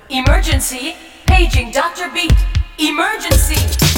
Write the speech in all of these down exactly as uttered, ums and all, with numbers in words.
Emergency, paging Doctor Beat. Emergency.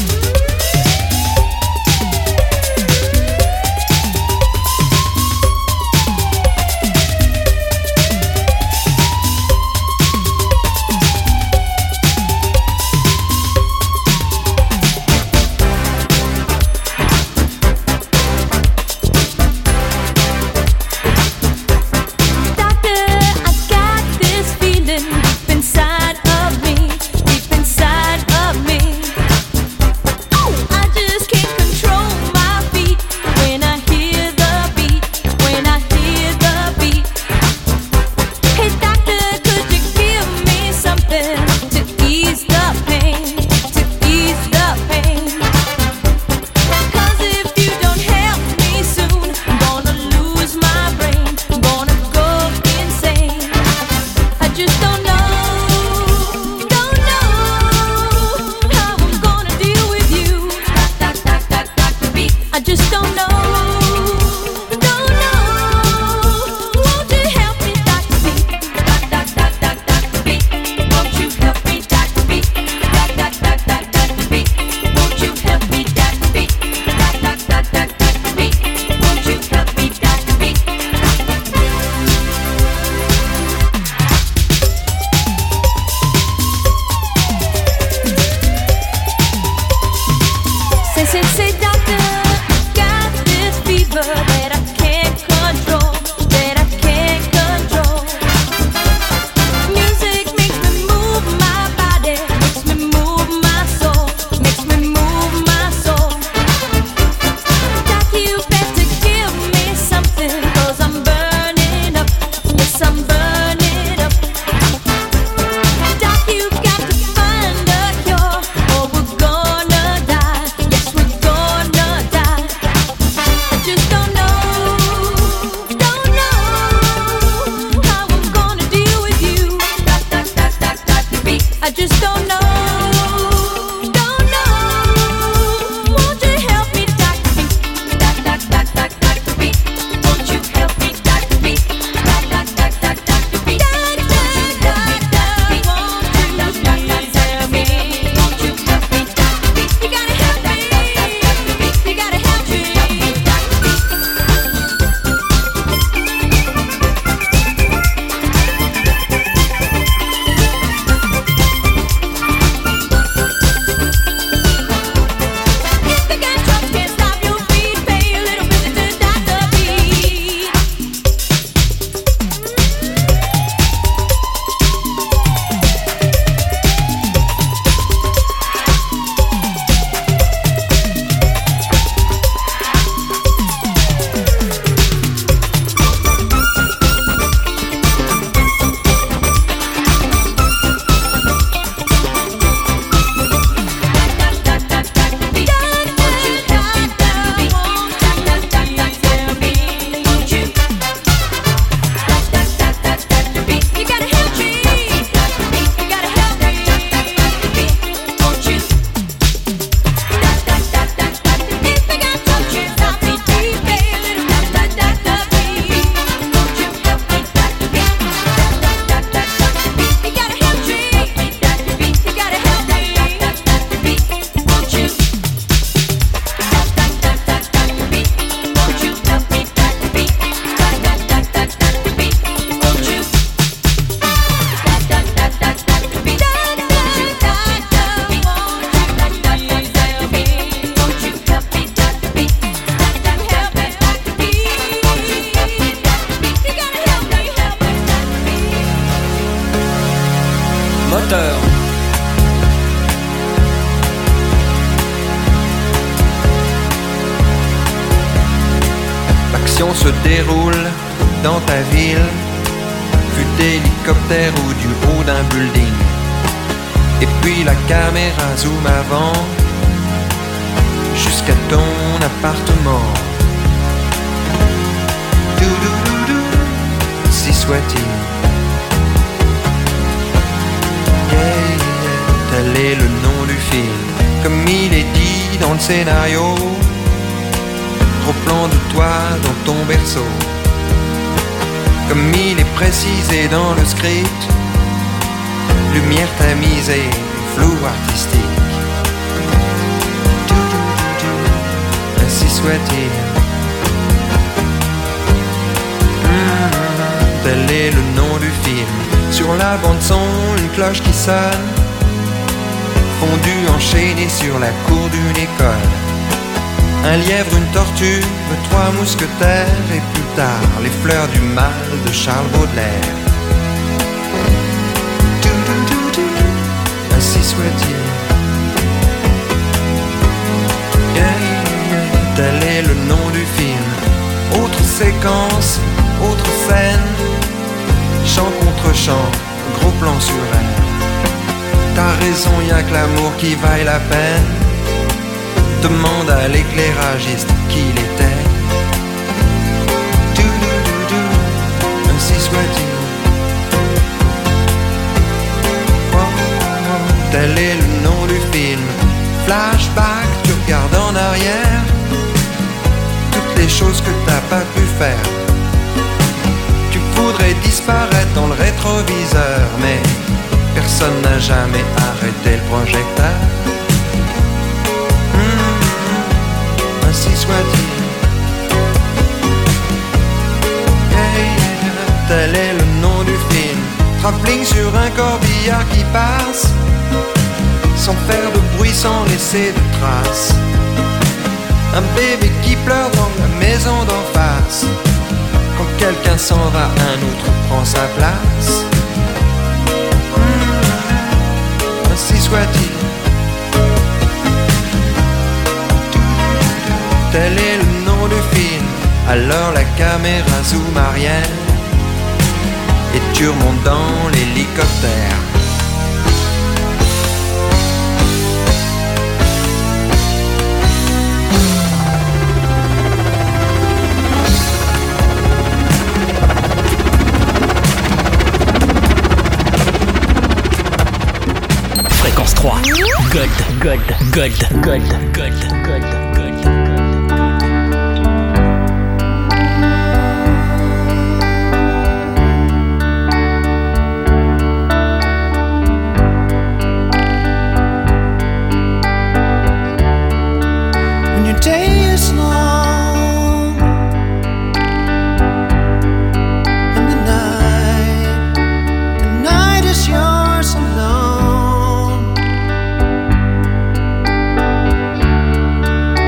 L'action se déroule dans ta ville, vue d'hélicoptère ou du haut d'un building. Et puis la caméra zoom avant, jusqu'à ton appartement. Doudoudou, si soit-il. Yeah, yeah, tel est le nom du film, comme il est dit dans le scénario. Trop plan de toi dans ton berceau, comme il est précisé dans le script. Lumière lumière tamisée, flou artistique. Ainsi soit-il. Mmh, tel est le nom du film. Sur la bande-son, une cloche qui sonne, fondue enchaînée sur la cour d'une école. Un lièvre, une tortue, trois mousquetaires et plus tard les fleurs du mal de Charles Baudelaire. Ainsi soit-il. Yeah, yeah, tel est le nom du film. Autre séquence, autre scène, chant contre chant, gros plan sur elle. T'as raison, y'a que l'amour qui vaille la peine. Demande à l'éclairagiste qui il était. Dou-dou-dou-dou, ainsi soit-il. Oh, oh, tel est le nom du film. Flashback, tu regardes en arrière toutes les choses que t'as pas pu faire. Tu voudrais disparaître dans le rétroviseur, mais personne n'a jamais arrêté le projecteur. Mmh, ainsi soit-il. Yeah, yeah, tel est le nom du film. Travelling sur un corbillard qui passe, sans faire de bruit, sans laisser de traces. Un bébé qui pleure dans la maison d'en face. Quand quelqu'un s'en va, un autre prend sa place. Mmh, ainsi soit-il. Tel est le nom du film. Alors la caméra zoom arrière et tu remontes dans l'hélicoptère. Fréquence trois. Gold, gold, gold, gold, gold, gold, gold. When your day is long and the night, the night is yours alone.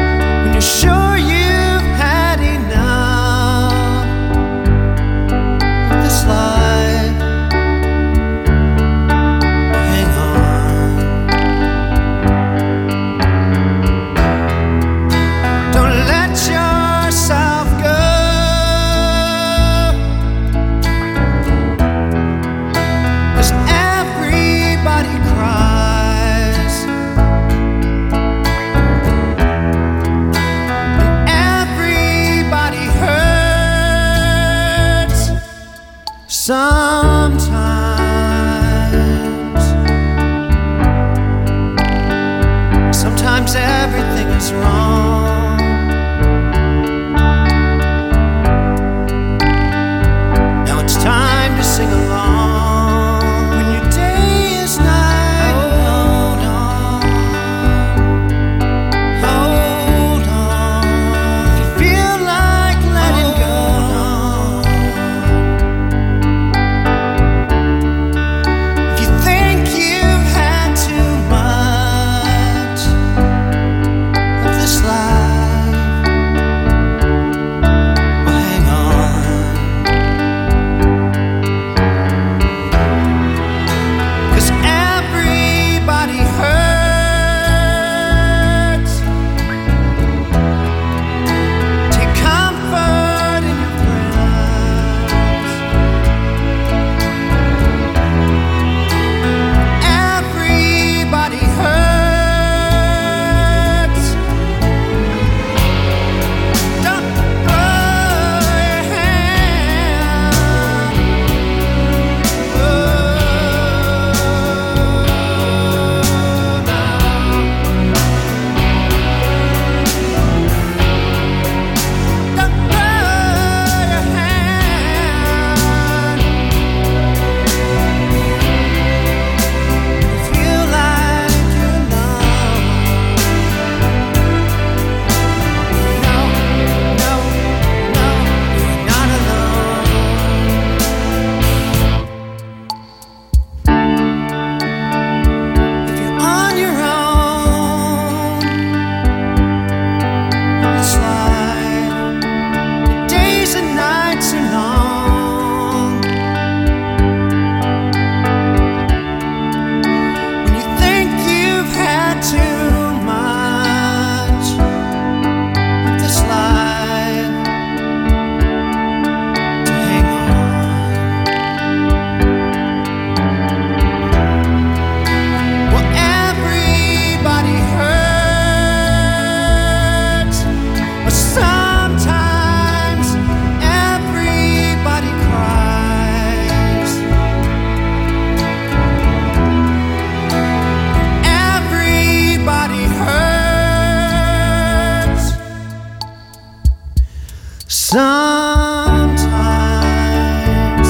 sometimes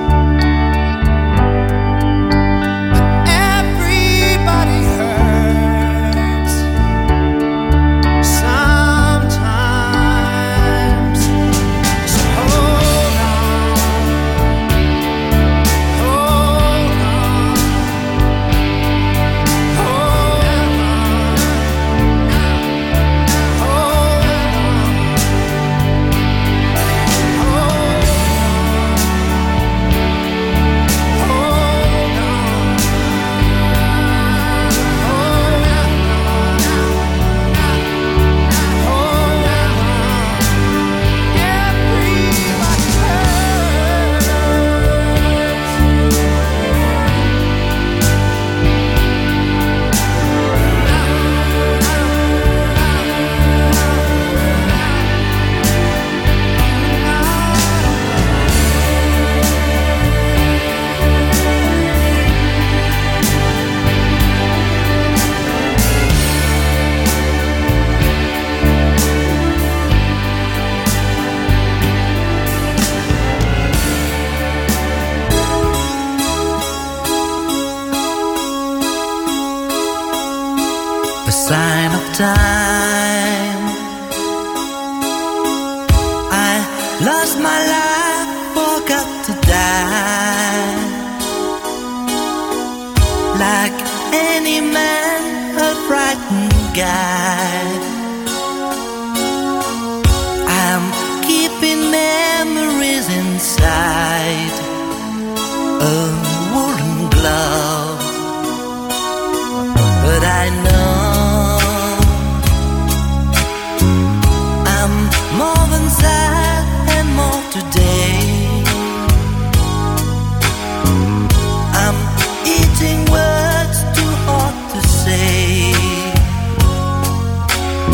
everybody hurts. Sometimes, so hold on, hold on, hold on, hold sign of time. I lost my life, forgot to die. Like any man, a frightened guy. I'm keeping memories inside a woolen glove, but I know more than sad and more today. I'm eating words too hard to say.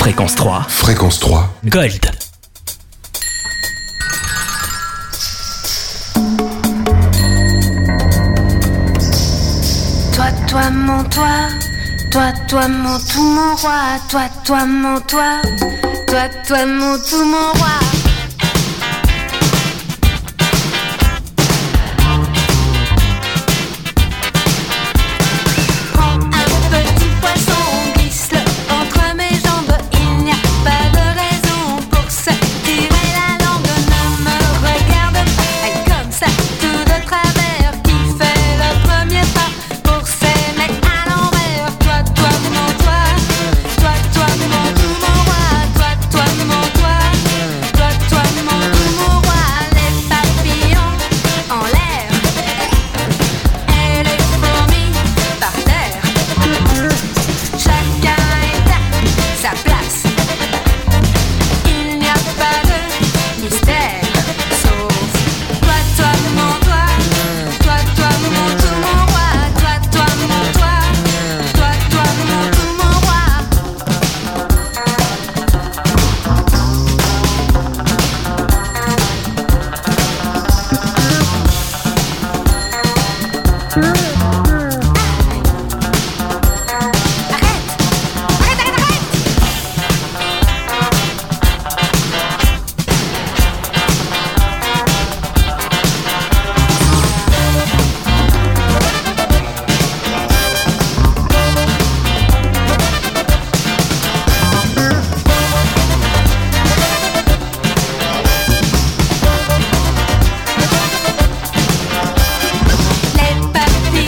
Fréquence trois. Fréquence trois. Gold. Toi, toi, mon toi, toi, toi, mon tout, mon roi, toi, toi, mon toi, toi, toi, mon tout, mon roi. Les papillons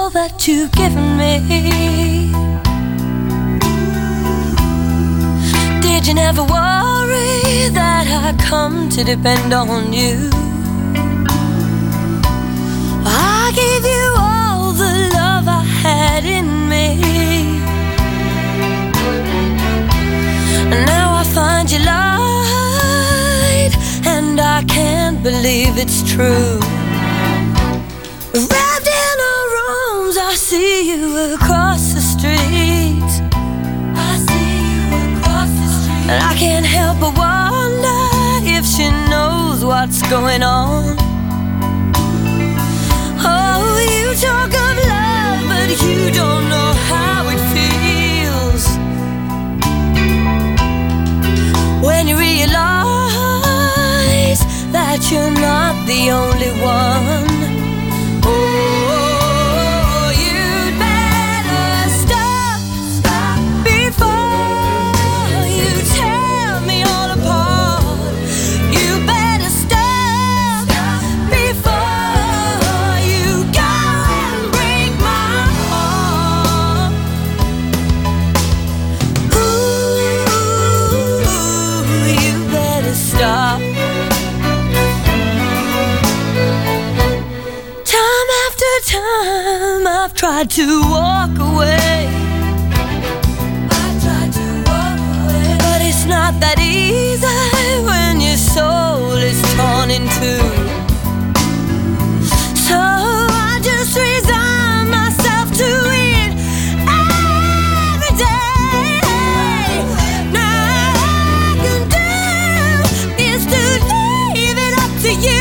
all that you've given me. Did you never worry that I come to depend on you? I gave you all the love I had in me. And now I find you lied, and I can't believe it's true. Wrapped in our arms, I see you across the street. I see you across the street. And I can't help but wonder if she knows what's going on. Oh, you talk of love, but you don't know how it feels when you realize that you're not the only one. Oh, you'd better stop, stop before you tear me all apart. You better stop, stop before you go and break my heart. Ooh, you better stop. Time I've tried to walk away. I've tried to walk away, but it's not that easy when your soul is torn in two. So I just resign myself to it every day. Now all I can do is to leave it up to you.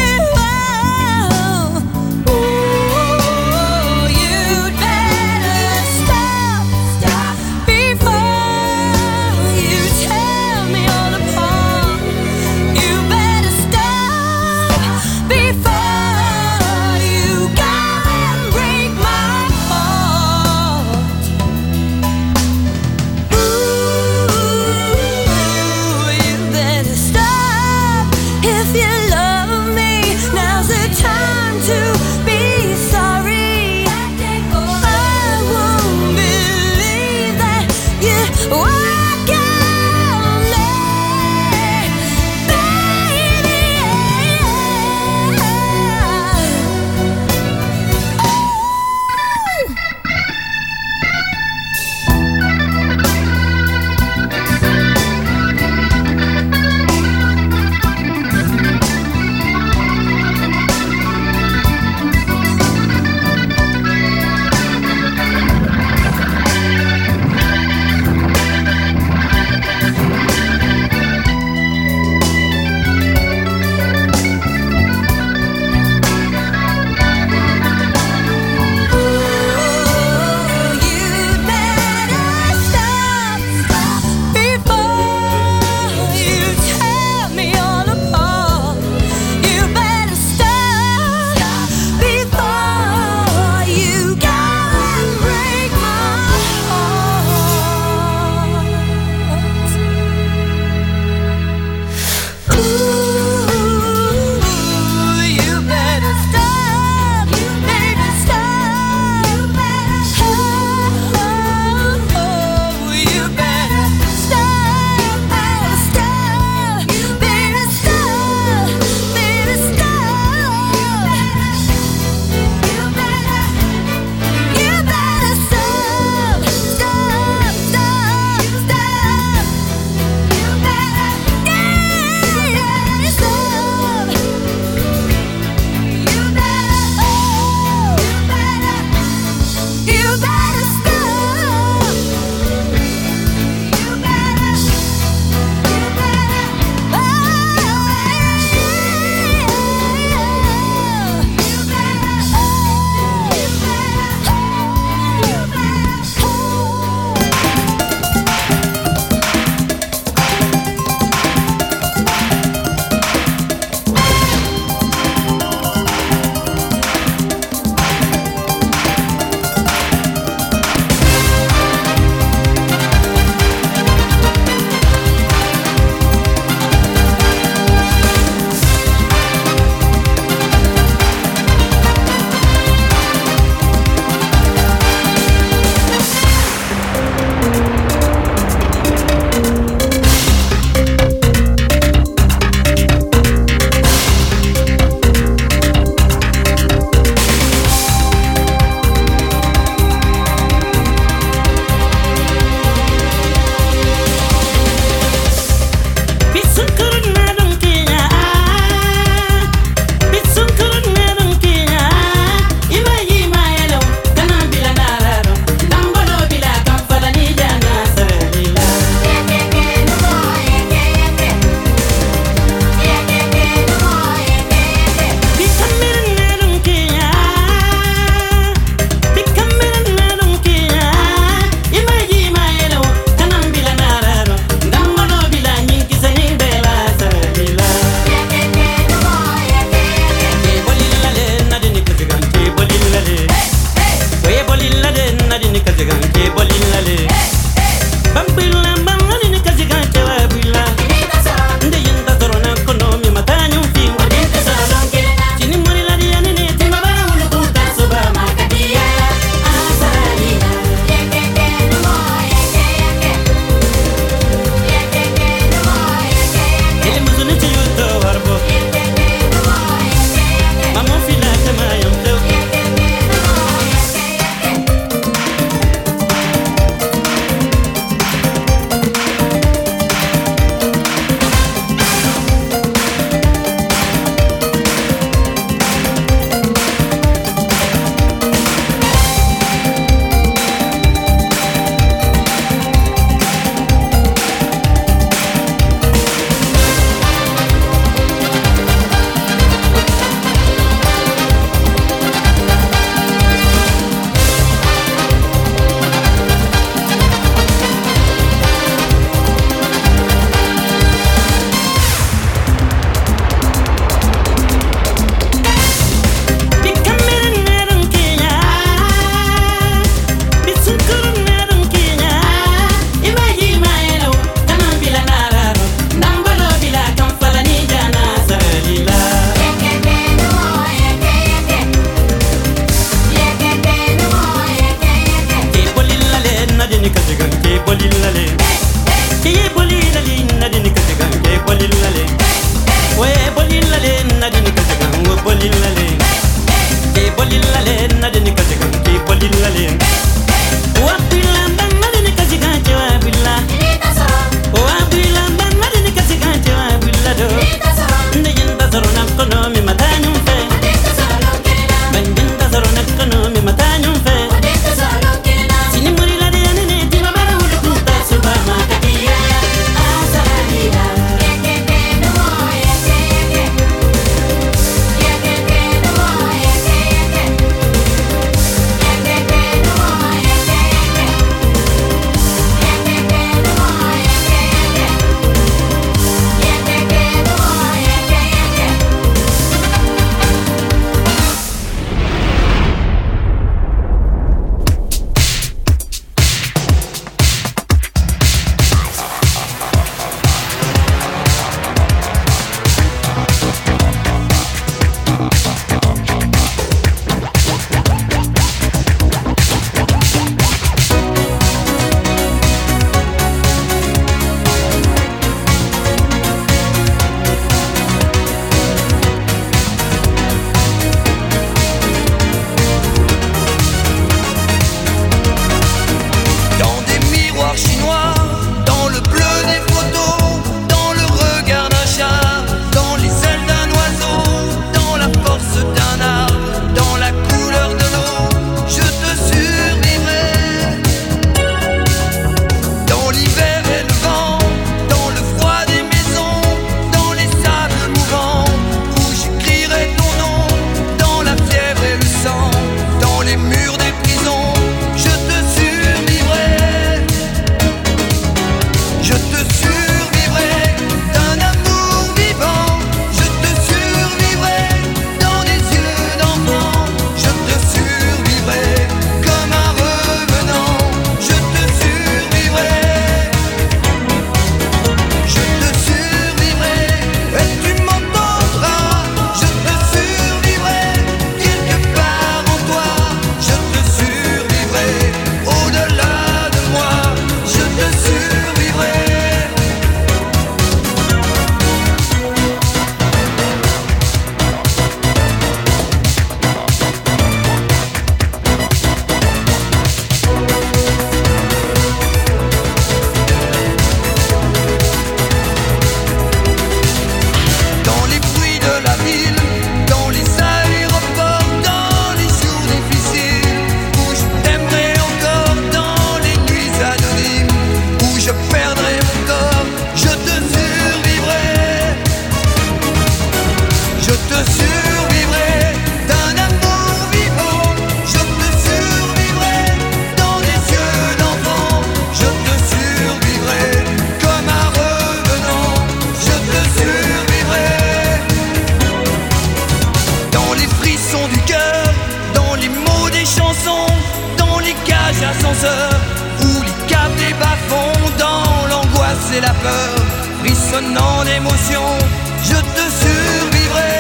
ascenseurs, où les caves des bas-fonds, dans l'angoisse et la peur, frissonnant d'émotion, je te survivrai.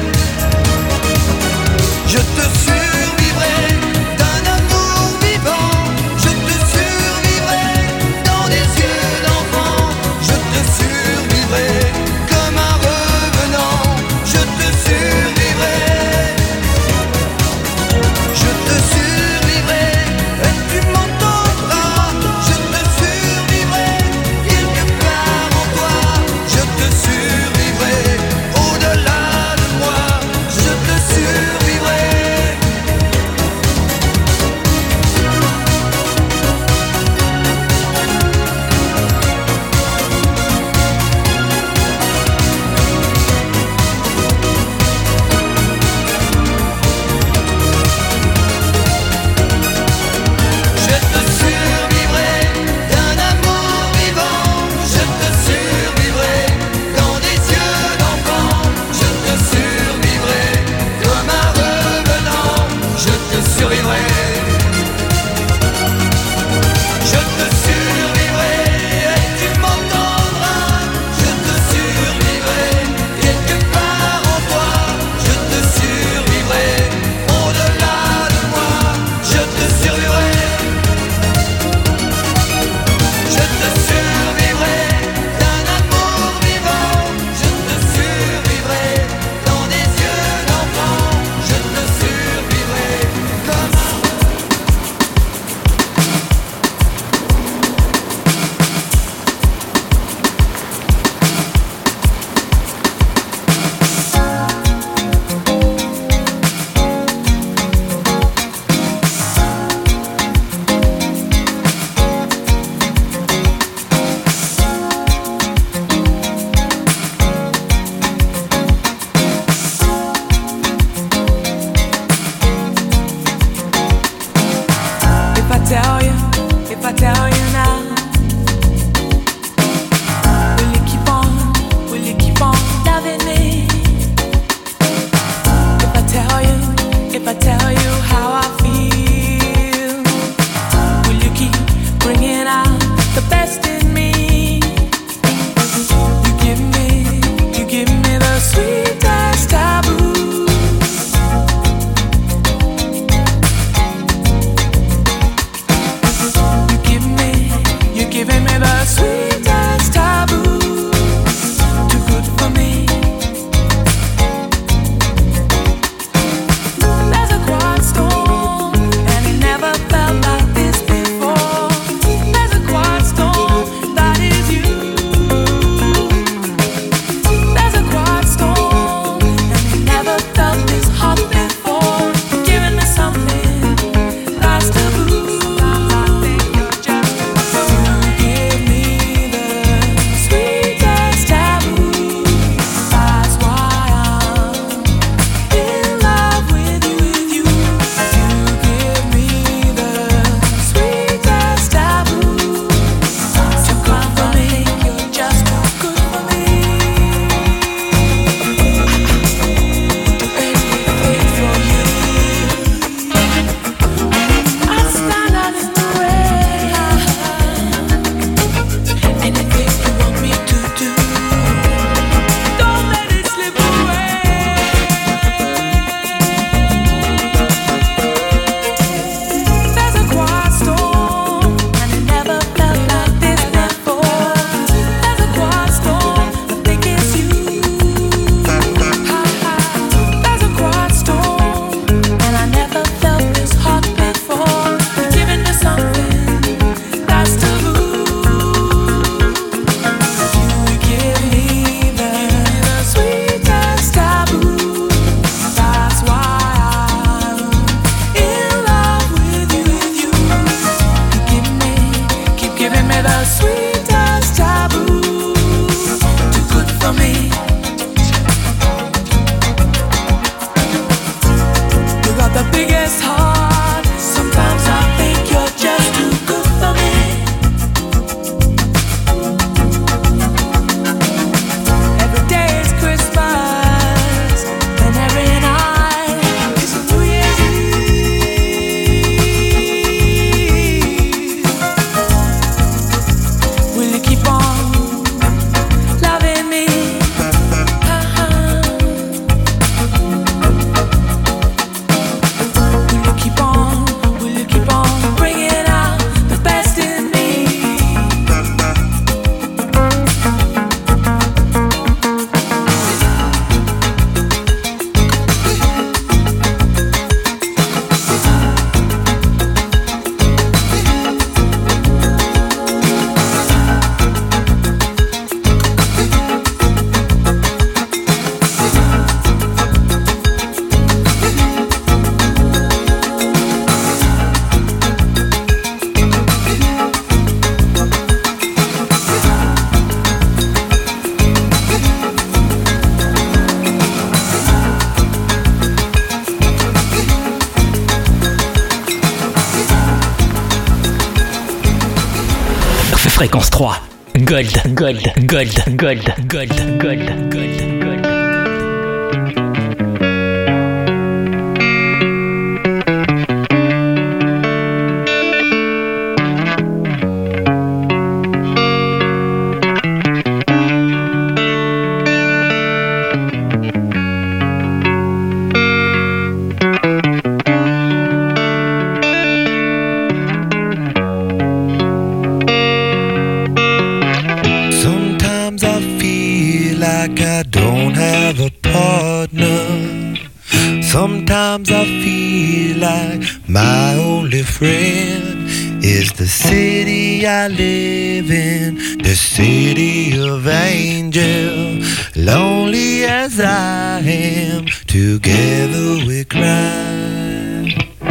Je te survivrai d'un amour vivant. Je te survivrai dans des yeux d'enfant. Je te survivrai comme un revenant. Je te survivrai. Je te survivrai et tu m'entendras. Je te survivrai quelque part en toi. Je te survivrai au-delà de moi. Je te survivrai. Je te survivrai d'un amour vivant. Je te survivrai dans des yeux d'enfant. Je te survivrai comme un revenant. Je te survivrai. Je te survivrai et tu m'entendras. Je te survivrai quelque part en toi. Je te survivrai au-delà de moi. Je te survivrai. Je te survivrai d'un amour vivant. Je te survivrai dans des yeux d'enfant. Je te survivrai comme un If I tell you, if I tell you now, will you keep on, will you keep on loving me? If I tell you, if I tell you how I feel, will you keep bringing out the best in me? You give me, you give me the sweetest taboo. You give me, you're giving me the sweetest taboo. Too good for me. There's a quiet storm, and it never felt like this before. There's a quiet storm, that is you. There's a quiet storm, and it never felt this hot before. You're giving me something that's taboo. You give me the sweetest taboo. That's why I'm in love with you, with you. You give me the sweetest taboo. Too good for me, you're just too good for me. Do anything for you. I stand out in the rain. Anything you want me to do, don't let it slip away. There's a quiet storm, and it never felt like this before. There's a quiet storm, I think it's you. There's a quiet storm, and I never felt this hot before. You're giving me something that's taboo. You give me the sweetest taboo. That's why I'm in love with you, with you. You give me, keep giving me the sweetest taboo. Too good for me. You got the biggest heart. Sometimes I think you're just too good for me. Every day is Christmas, and every night is New Year's Eve. Fréquence trois. Gold, gold, gold, gold, gold, gold, gold, gold. Sometimes I feel like my only friend is the city I live in, the city of angels. Lonely as I am, together we cry.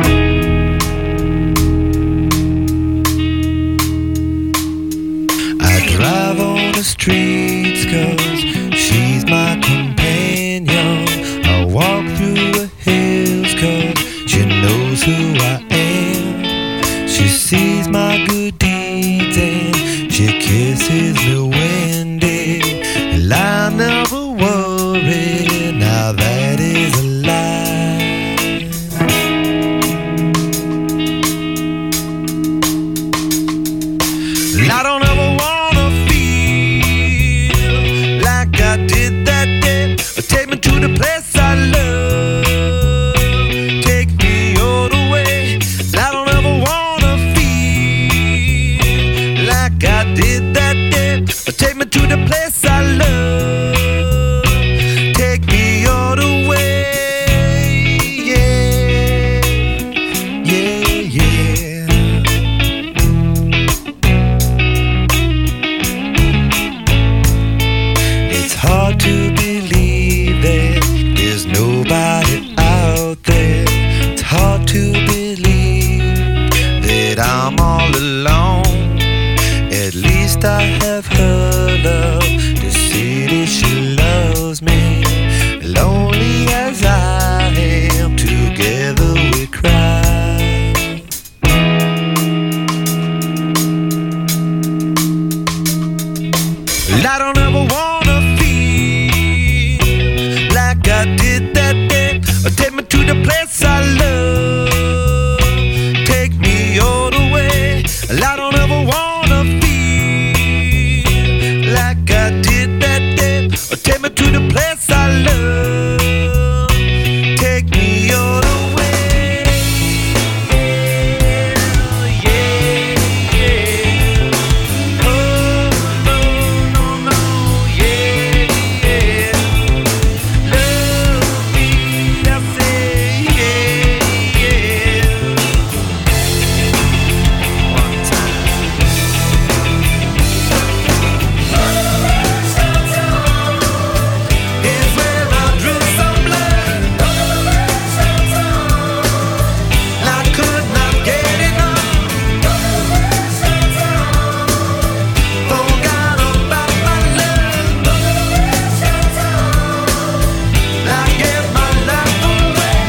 I drive on the streets 'cause she's my companion. I walk through the hills 'cause she knows who I am. She sees my good deeds and she kisses me when day. And I never worry, now that is a lie. And I don't ever wanna feel like I did that day. Take me to the place I love, take me all the way. I don't ever wanna feel like I did that day. Take me to the place I love, take me all the way. Yeah, yeah, yeah. It's hard to believe that there's nobody out there. It's hard to believe that I'm all alone. At least I have her love, the city she loves me. Lonely as I am, together we cry. And I don't ever wanna feel like I did that day. Take me to the place I love, take me all the way. I don't ever wanna feel like I did that day. Take me to the place I love, take me all the way. Yeah, yeah. Oh, no, no, no, yeah, yeah. Love me, I say, yeah, yeah. One time. Is where I drew some blood. I could not get enough. Forgot about my love. I gave my life away.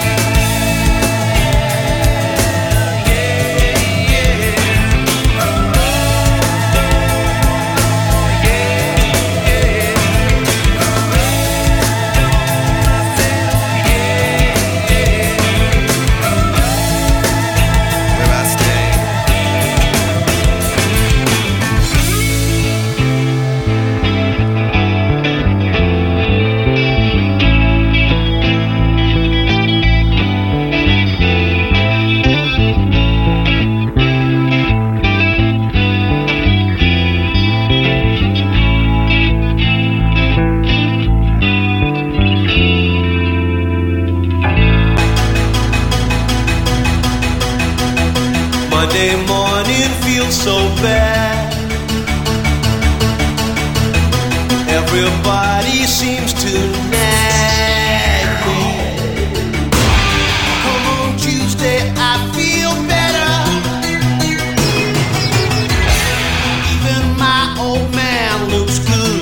Yeah, yeah. Where I stay. Monday morning feels so bad. Everybody seems to nag me. Come on Tuesday, I feel better. Even my old man looks good.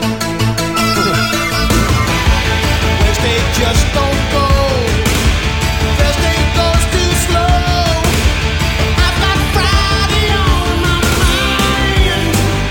Wednesday just don't go. Thursday goes too slow. I've got Friday on my mind.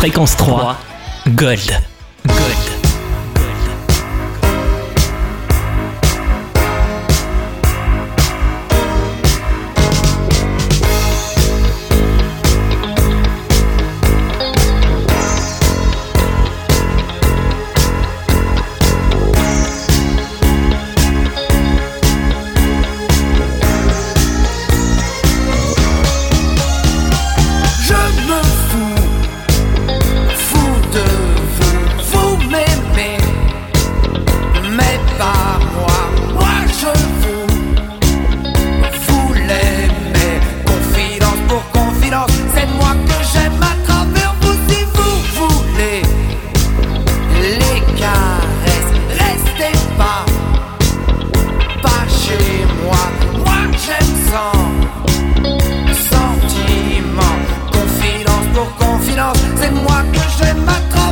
Fréquence trois, Gold. Gold. Sentiment, confidence pour confidence, c'est moi que j'aime ma